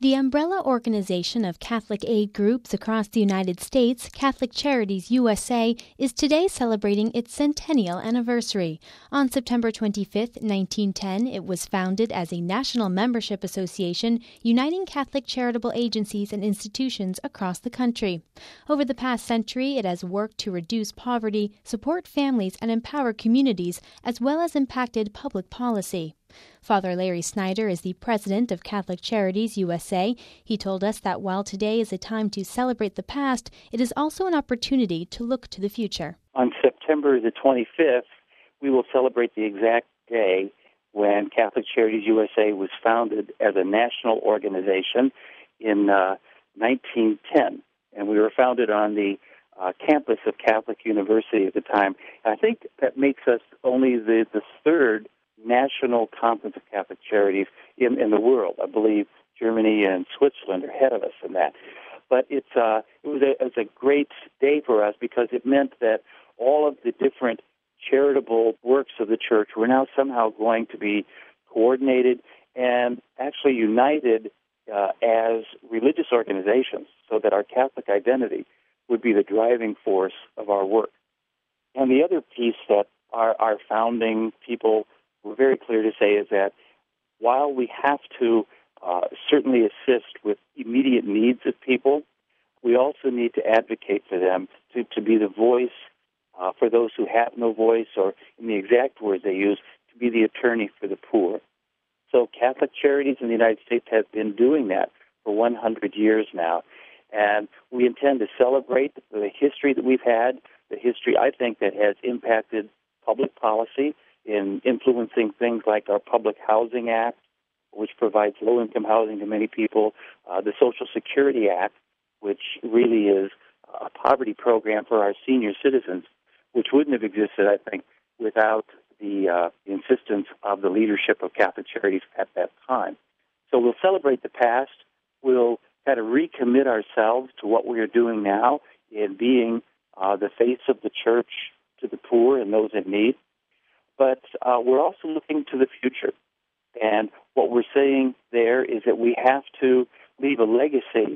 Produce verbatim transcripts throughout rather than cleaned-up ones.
The umbrella organization of Catholic aid groups across the United States, Catholic Charities U S A, is today celebrating its centennial anniversary. On September twenty-fifth, nineteen ten, it was founded as a national membership association uniting Catholic charitable agencies and institutions across the country. Over the past century, it has worked to reduce poverty, support families, and empower communities, as well as impacted public policy. Father Larry Snyder is the president of Catholic Charities U S A. He told us that while today is a time to celebrate the past, it is also an opportunity to look to the future. On September the twenty-fifth, we will celebrate the exact day when Catholic Charities U S A was founded as a national organization in uh, nineteen ten. And we were founded on the uh, campus of Catholic University at the time. And I think that makes us only the, the third National Conference of Catholic Charities in, in the world. I believe Germany and Switzerland are ahead of us in that. But it's uh, it was a, it was a great day for us because it meant that all of the different charitable works of the church were now somehow going to be coordinated and actually united uh, as religious organizations so that our Catholic identity would be the driving force of our work. And the other piece that our, our founding people we're very clear to say is that while we have to uh, certainly assist with immediate needs of people, we also need to advocate for them to, to be the voice uh, for those who have no voice, or in the exact words they use, to be the attorney for the poor. So Catholic Charities in the United States have been doing that for one hundred years now. And we intend to celebrate the history that we've had, the history, I think, that has impacted public policy in influencing things like our Public Housing Act, which provides low-income housing to many people, uh, the Social Security Act, which really is a poverty program for our senior citizens, which wouldn't have existed, I think, without the uh, insistence of the leadership of Catholic Charities at that time. So we'll celebrate the past. We'll kind of recommit ourselves to what we are doing now in being uh, the face of the church to the poor and those in need. But uh, we're also looking to the future. And what we're saying there is that we have to leave a legacy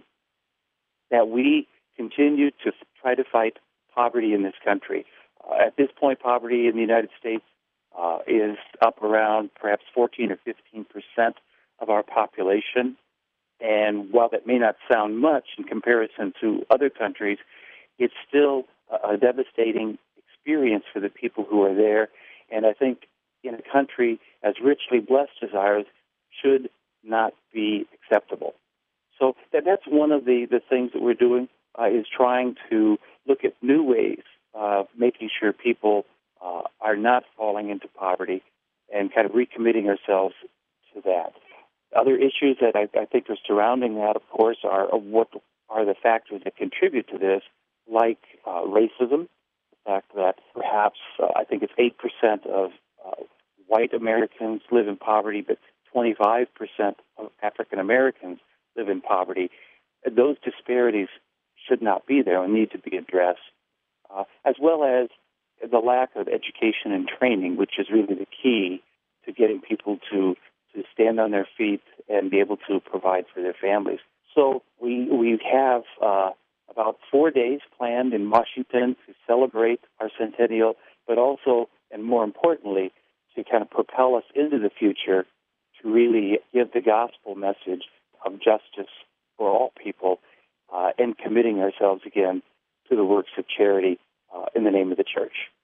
that we continue to try to fight poverty in this country. Uh, at this point, poverty in the United States uh, is up around perhaps fourteen or fifteen percent of our population. And while that may not sound much in comparison to other countries, it's still a, a devastating experience for the people who are there. And I think in a country as richly blessed as ours should not be acceptable. So that, that's one of the, the things that we're doing uh, is trying to look at new ways of making sure people uh, are not falling into poverty and kind of recommitting ourselves to that. Other issues that I, I think are surrounding that, of course, are what are the factors that contribute to this, like uh, racism. The fact that perhaps, uh, I think it's eight percent of uh, white Americans live in poverty, but twenty-five percent of African Americans live in poverty. Those disparities should not be there and need to be addressed, uh, as well as the lack of education and training, which is really the key to getting people to, to stand on their feet and be able to provide for their families. So we, we have uh, about four days planned in Washington to celebrate our centennial, but also, and more importantly, to kind of propel us into the future to really give the gospel message of justice for all people uh, and committing ourselves again to the works of charity uh, in the name of the church.